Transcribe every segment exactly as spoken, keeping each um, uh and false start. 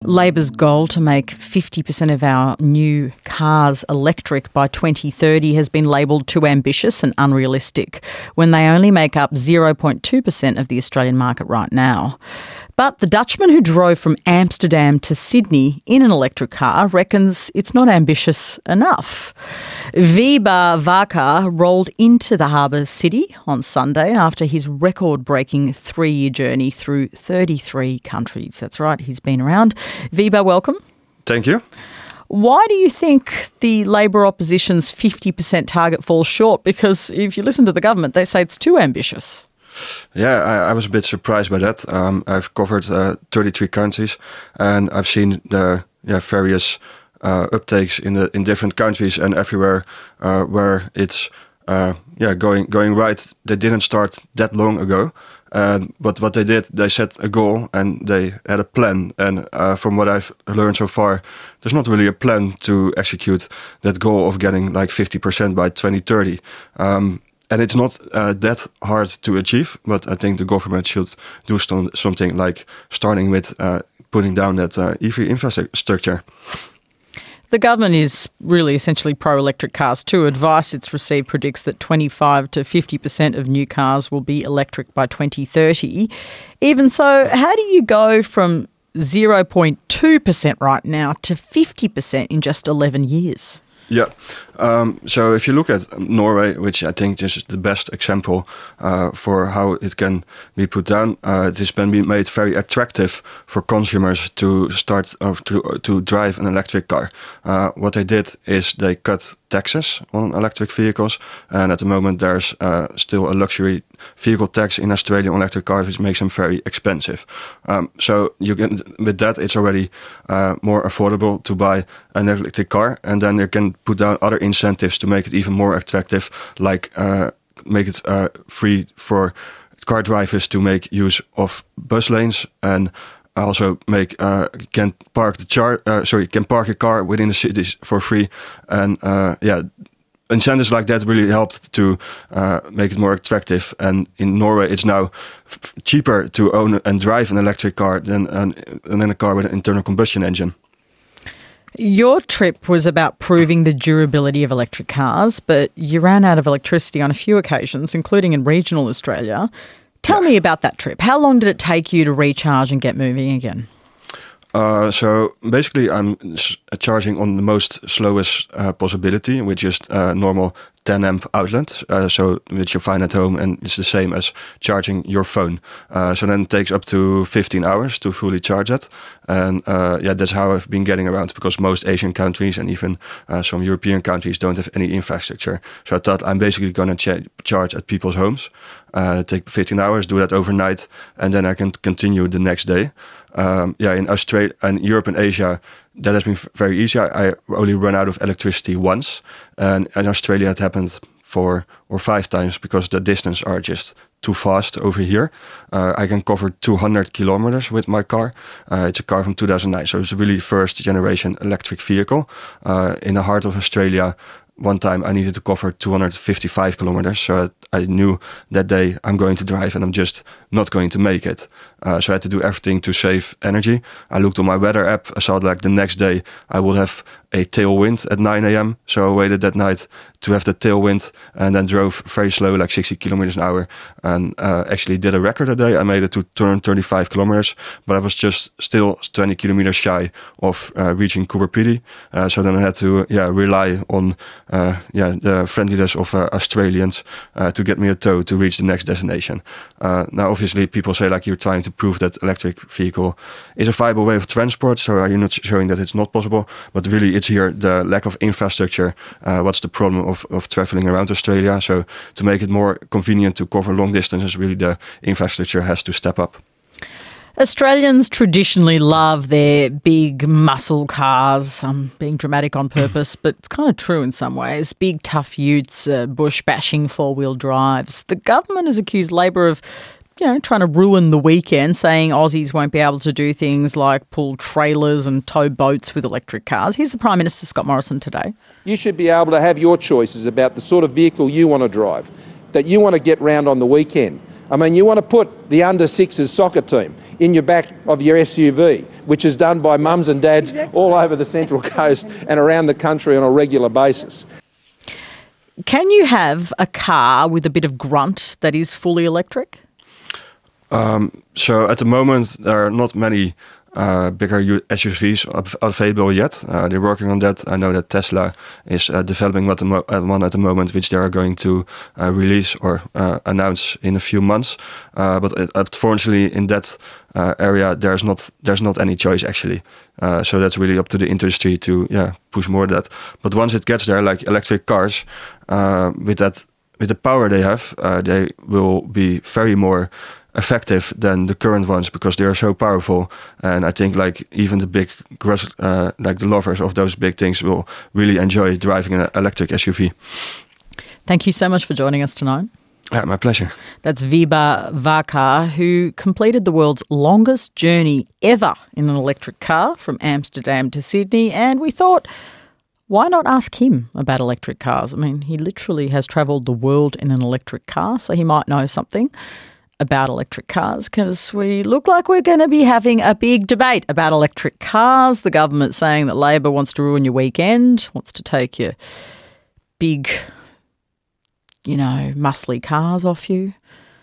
Labor's goal to make fifty percent of our new cars electric by twenty thirty has been labelled too ambitious and unrealistic when they only make up zero point two percent of the Australian market right now. But the Dutchman who drove from Amsterdam to Sydney in an electric car reckons it's not ambitious enough. Wiebe Varka rolled into the harbour city on Sunday after his record-breaking three-year journey through thirty-three countries. That's right, he's been around. Wiebe, welcome. Thank you. Why do you think the Labor opposition's fifty percent target falls short? Because if you listen to the government, they say it's too ambitious. Yeah, I, I was a bit surprised by that. Um, I've covered uh, thirty-three countries and I've seen the yeah, various uh, uptakes in the in different countries, and everywhere uh, where it's uh, yeah going going right, they didn't start that long ago. Uh, but what they did, they set a goal and they had a plan. And uh, from what I've learned so far, there's not really a plan to execute that goal of getting like fifty percent by twenty thirty. Um, and it's not uh, that hard to achieve, but I think the government should do st- something like starting with uh, putting down that uh, E V infrastructure. The government is really essentially pro-electric cars too. Advice it's received predicts that twenty-five to fifty percent of new cars will be electric by twenty thirty. Even so, how do you go from zero point two percent right now to fifty percent in just eleven years? Yeah, um, so if you look at Norway, which I think is the best example uh, for how it can be put down, uh, it has been made very attractive for consumers to start uh, to to drive an electric car. Uh, what they did is they cut taxes on electric vehicles, and at the moment there's uh, still a luxury vehicle tax in Australia on electric cars, which makes them very expensive. Um, so you can, with that, it's already uh, more affordable to buy an electric car, and then you can put down other incentives to make it even more attractive, like uh, make it uh, free for car drivers to make use of bus lanes, and also make uh, can park the char uh, sorry can park a car within the cities for free, and uh, yeah. Incentives like that really helped to uh, make it more attractive. And in Norway, it's now f- cheaper to own and drive an electric car than, an, than a car with an internal combustion engine. Your trip was about proving the durability of electric cars, but you ran out of electricity on a few occasions, including in regional Australia. Tell yeah. me about that trip. How long did it take you to recharge and get moving again? Uh, so basically I'm s- charging on the most slowest uh, possibility, which is uh, normal ten amp outlet, uh, so which you find at home, and it's the same as charging your phone. Uh, so then it takes up to fifteen hours to fully charge it. And uh, yeah, that's how I've been getting around, because most Asian countries and even uh, some European countries don't have any infrastructure. So I thought I'm basically going to ch- charge at people's homes, uh, take fifteen hours, do that overnight, and then I can continue the next day. Um, yeah, in Australia and Europe and Asia, that has been f- very easy. I, I only run out of electricity once, and in Australia it happened four or five times because the distance are just too fast over here. Uh, I can cover two hundred kilometers with my car. Uh, it's a car from two thousand nine, so it's a really first generation electric vehicle. Uh, in the heart of Australia, one time I needed to cover two hundred fifty-five kilometers, so I, I knew that day I'm going to drive and I'm just not going to make it. Uh, so I had to do everything to save energy. I looked on my weather app. I saw like the next day I would have a tailwind at nine a.m. So I waited that night to have the tailwind and then drove very slow, like sixty kilometers an hour, and uh, actually did a record that day. I made it to two hundred thirty-five kilometers, but I was just still twenty kilometers shy of uh, reaching Coober Pedy. Uh, so then I had to yeah rely on uh, yeah the friendliness of uh, Australians uh, to get me a tow to reach the next destination. Uh, now, obviously, people say like you're trying to prove that electric vehicle is a viable way of transport, so are you not showing that it's not possible? But really, it's here the lack of infrastructure. Uh, what's the problem of, of traveling around Australia? So to make it more convenient to cover long distances, really the infrastructure has to step up. Australians traditionally love their big muscle cars. I'm being dramatic on purpose, but it's kind of true in some ways. Big, tough utes, uh, bush-bashing four-wheel drives. The government has accused Labor of, you know, trying to ruin the weekend, saying Aussies won't be able to do things like pull trailers and tow boats with electric cars. Here's the Prime Minister, Scott Morrison, today. You should be able to have your choices about the sort of vehicle you want to drive, that you want to get round on the weekend. I mean, you want to put the under sixes soccer team in your back of your S U V, which is done by mums and dads exactly. all over the Central Coast and around the country on a regular basis. Can you have a car with a bit of grunt that is fully electric? Um, so at the moment, there are not many uh, bigger U- S U Vs av- available yet. Uh, they're working on that. I know that Tesla is uh, developing one at, the mo- uh, one at the moment, which they are going to uh, release or uh, announce in a few months. Uh, but uh, unfortunately, in that uh, area, there's not there's not any choice actually. Uh, so that's really up to the industry to yeah push more that. But once it gets there, like electric cars, uh, with that with the power they have, uh, they will be very more effective than the current ones because they are so powerful. And I think like even the big uh, like the lovers of those big things will really enjoy driving an electric S U V. Thank you so much for joining us tonight. Yeah, my pleasure. That's Wiebe Wakar, who completed the world's longest journey ever in an electric car from Amsterdam to Sydney. And we thought, why not ask him about electric cars? I mean, he literally has travelled the world in an electric car, so he might know something about electric cars, because we look like we're going to be having a big debate about electric cars. The government saying that Labor wants to ruin your weekend, wants to take your big, you know, muscly cars off you.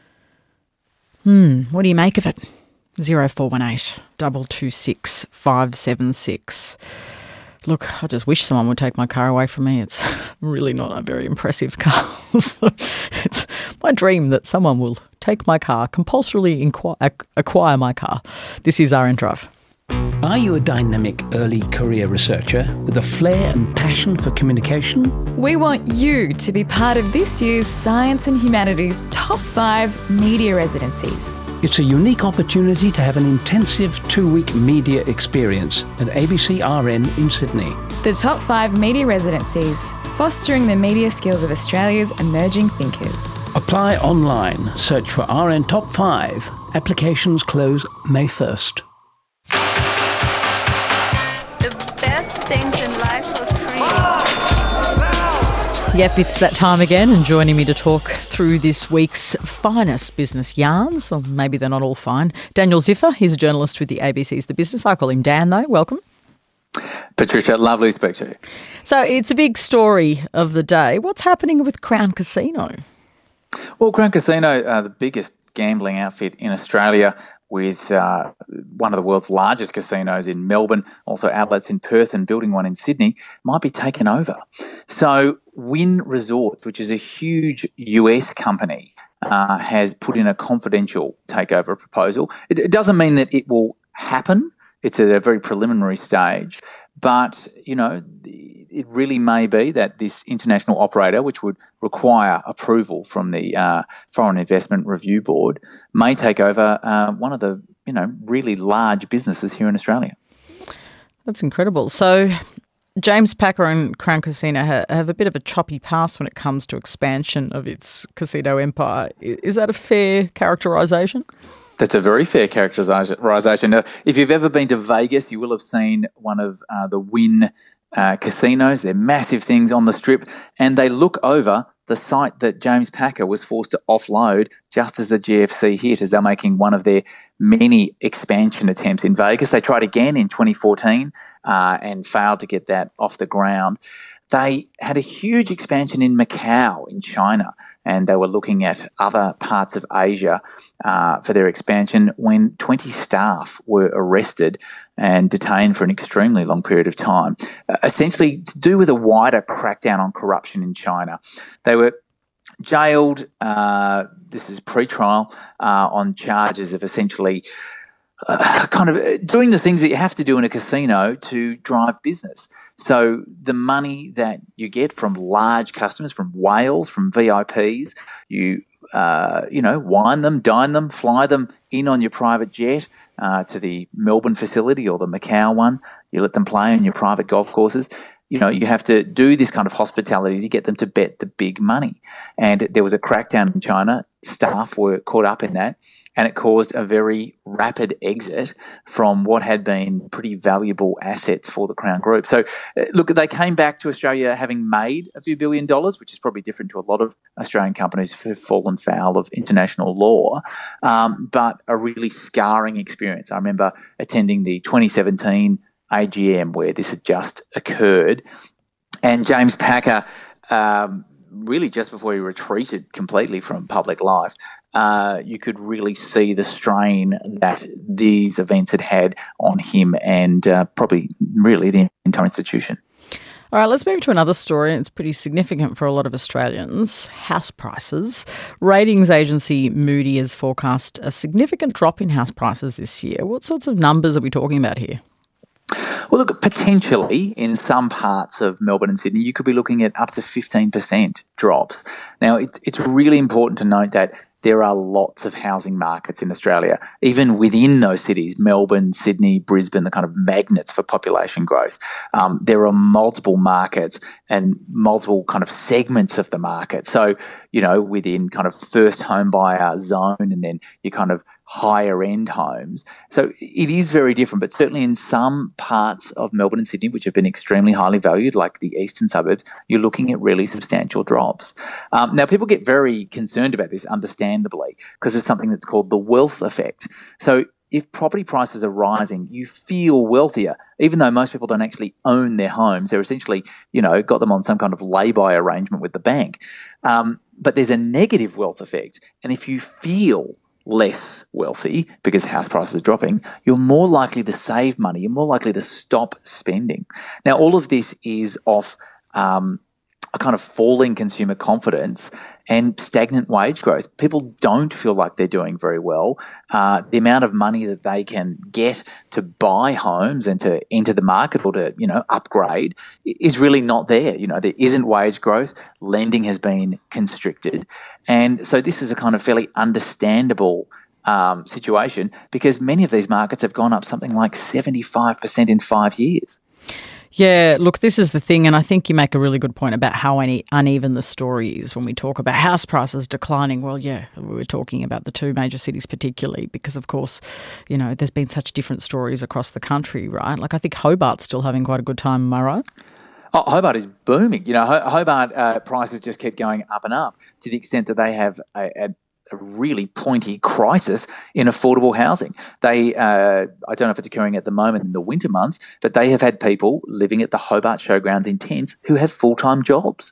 Hmm, what do you make of it? zero four one eight, two two six, five seven six. Look, I just wish someone would take my car away from me. It's really not a very impressive car. So it's my dream that someone will take my car, compulsorily inqu- acquire my car. This is R N Drive. Are you a dynamic early career researcher with a flair and passion for communication? We want you to be part of this year's Science and Humanities Top five Media Residencies. It's a unique opportunity to have an intensive two-week media experience at A B C R N in Sydney. The Top five Media Residencies, fostering the media skills of Australia's emerging thinkers. Apply online. Search for R N Top five. Applications close May first. The best things in life are free. Yep, it's that time again, and joining me to talk through this week's finest business yarns, or maybe they're not all fine, Daniel Ziffer. He's a journalist with the A B C's The Business. I call him Dan, though. Welcome. Patricia, lovely to speak to you. So it's a big story of the day. What's happening with Crown Casino? Well, Crown Casino, uh, the biggest gambling outfit in Australia, with uh, one of the world's largest casinos in Melbourne, also outlets in Perth and building one in Sydney, might be taken over. So Wynn Resorts, which is a huge U S company, uh, has put in a confidential takeover proposal. It, it doesn't mean that it will happen. It's at a very preliminary stage. But, you know, it really may be that this international operator, which would require approval from the uh, Foreign Investment Review Board, may take over uh, one of the, you know, really large businesses here in Australia. That's incredible. So James Packer and Crown Casino ha- have a bit of a choppy past when it comes to expansion of its casino empire. Is that a fair characterisation? That's a very fair characterisation. Now, if you've ever been to Vegas, you will have seen one of uh, the Wynn uh, casinos. They're massive things on the Strip, and they look over the site that James Packer was forced to offload just as the G F C hit, as they're making one of their many expansion attempts in Vegas. They tried again in twenty fourteen uh, and failed to get that off the ground. They had a huge expansion in Macau in China, and they were looking at other parts of Asia uh, for their expansion when twenty staff were arrested and detained for an extremely long period of time, uh, essentially to do with a wider crackdown on corruption in China. They were jailed, uh, this is pre-trial, uh, on charges of essentially Uh, kind of doing the things that you have to do in a casino to drive business. So the money that you get from large customers, from whales, from V I Ps, you uh, you know, wine them, dine them, fly them in on your private jet uh, to the Melbourne facility or the Macau one. You let them play on your private golf courses. You know, you have to do this kind of hospitality to get them to bet the big money. And there was a crackdown in China. staff were caught up in that, and it caused a very rapid exit from what had been pretty valuable assets for the Crown Group. So, uh, look, they came back to Australia having made a few billion dollars, which is probably different to a lot of Australian companies who've fallen foul of international law, um, but a really scarring experience. I remember attending the twenty seventeen A G M where this had just occurred, and James Packer, um, really just before he retreated completely from public life, uh, you could really see the strain that these events had had on him and uh, probably really the entire institution. All right, let's move to another story. It's pretty significant for a lot of Australians. House prices. Ratings agency Moody has forecast a significant drop in house prices this year. What sorts of numbers are we talking about here? Well, look, potentially in some parts of Melbourne and Sydney, you could be looking at up to fifteen percent drops. Now, it's, it's really important to note that there are lots of housing markets in Australia, even within those cities, Melbourne, Sydney, Brisbane, the kind of magnets for population growth. Um, there are multiple markets and multiple kind of segments of the market. So, you know, within kind of first home buyer zone and then your kind of higher end homes. So it is very different, but certainly in some parts of Melbourne and Sydney, which have been extremely highly valued, like the eastern suburbs, you're looking at really substantial drops. Um, now, people get very concerned about this, understandably, because of something that's called the wealth effect. So if property prices are rising, you feel wealthier, even though most people don't actually own their homes. They're essentially, you know, got them on some kind of lay-by arrangement with the bank. Um, but there's a negative wealth effect. And if you feel less wealthy because house prices are dropping, you're more likely to save money. You're more likely to stop spending. Now, all of this is off um, a kind of falling consumer confidence and stagnant wage growth. People don't feel like they're doing very well. Uh, the amount of money that they can get to buy homes and to enter the market or to, you know, upgrade is really not there. You know, there isn't wage growth. Lending has been constricted. And so this is a kind of fairly understandable um, situation because many of these markets have gone up something like seventy-five percent in five years. Yeah, look, this is the thing, and I think you make a really good point about how une- uneven the story is when we talk about house prices declining. Well, yeah, we were talking about the two major cities particularly because, of course, you know, there's been such different stories across the country, right? Like I think Hobart's still having quite a good time, am I right? Oh, Hobart is booming. You know, Hobart uh, prices just keep going up and up to the extent that they have a, a a really pointy crisis in affordable housing. They, uh, I don't know if it's occurring at the moment in the winter months, but they have had people living at the Hobart Showgrounds in tents who have full-time jobs.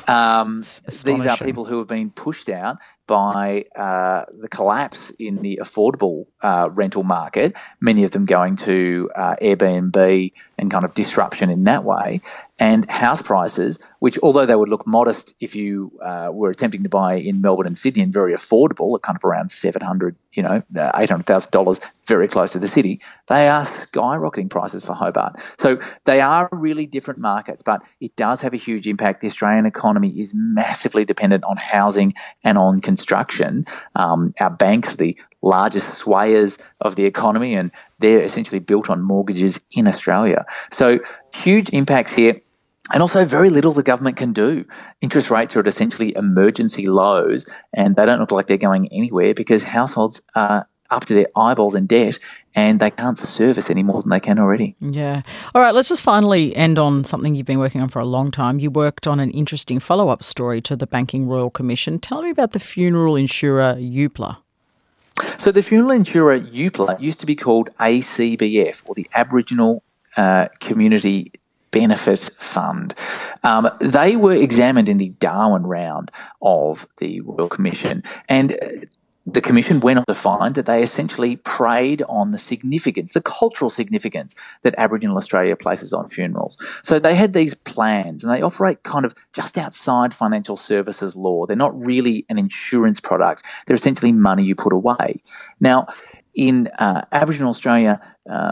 Um, these are people who have been pushed out by uh, the collapse in the affordable uh, rental market, many of them going to uh, Airbnb and kind of disruption in that way, and house prices, which although they would look modest if you uh, were attempting to buy in Melbourne and Sydney and very affordable at kind of around seven hundred dollars, you know, eight hundred thousand dollars, very close to the city, they are skyrocketing prices for Hobart. So they are really different markets, but it does have a huge impact. The Australian economy is massively dependent on housing and on construction. Um, our banks are the largest swayers of the economy, and they're essentially built on mortgages in Australia. So huge impacts here. And also very little the government can do. Interest rates are at essentially emergency lows, and they don't look like they're going anywhere because households are up to their eyeballs in debt and they can't service any more than they can already. Yeah. All right, let's just finally end on something you've been working on for a long time. You worked on an interesting follow-up story to the Banking Royal Commission. Tell me about the funeral insurer Eupla. So the funeral insurer Eupla used to be called A C B F, or the Aboriginal uh, Community Benefit Fund. Um, they were examined in the Darwin round of the Royal Commission, and uh, the Commission went on to find that they essentially preyed on the significance, the cultural significance that Aboriginal Australia places on funerals. So they had these plans and they operate kind of just outside financial services law. They're not really an insurance product. They're essentially money you put away. Now, in uh, Aboriginal Australia, uh,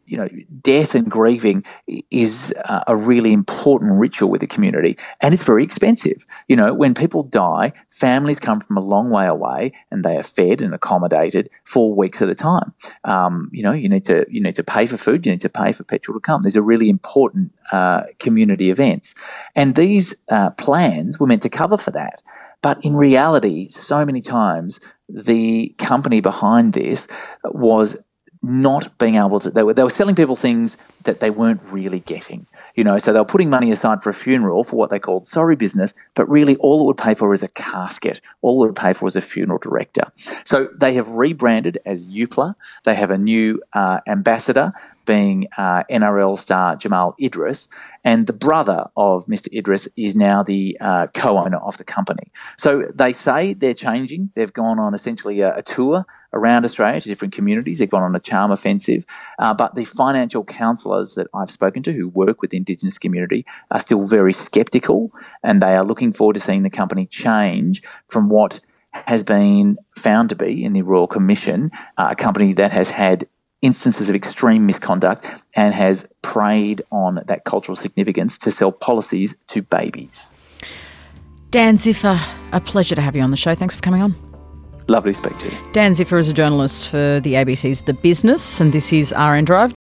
you know, death and grieving is uh, a really important ritual with the community, and it's very expensive. You know, when people die, families come from a long way away, and they are fed and accommodated for weeks at a time. Um, you know, you need to you need to pay for food, you need to pay for petrol to come. These are really important uh, community events, and these uh, plans were meant to cover for that. But in reality, so many times the company behind this was not being able to, they were, they were selling people things that they weren't really getting, you know, so they were putting money aside for a funeral for what they called sorry business, but really all it would pay for is a casket. All it would pay for is a funeral director. So they have rebranded as Youpla. They have a new uh, ambassador being uh, N R L star Jamal Idris, and the brother of Mister Idris is now the uh, co-owner of the company. So they say they're changing. They've gone on essentially a, a tour around Australia to different communities. They've gone on a charm offensive, uh, but the financial counsellors that I've spoken to who work with the Indigenous community are still very sceptical, and they are looking forward to seeing the company change from what has been found to be in the Royal Commission, uh, a company that has had instances of extreme misconduct and has preyed on that cultural significance to sell policies to babies. Dan Ziffer, a pleasure to have you on the show. Thanks for coming on. Lovely to speak to you. Dan Ziffer is a journalist for the A B C's The Business, and this is R N Drive.